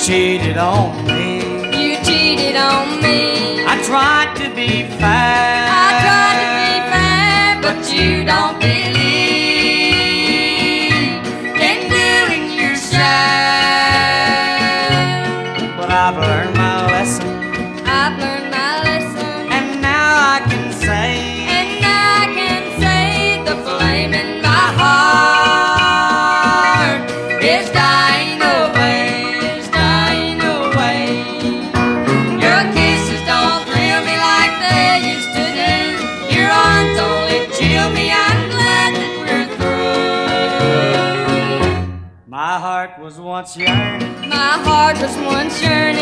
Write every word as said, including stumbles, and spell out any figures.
cheated on me. You cheated on me. I tried to be fair. I tried to be fair, but you don't believe in doing your share. But I've learned my lesson, I've learned my lesson, and now I can say, and now I can say the flame in my heart is dying away, is dying away. Your kisses don't thrill me like they used to do. Your arms only chill me. I'm glad that we're through. my heart was once yearning. My heart was once yearning.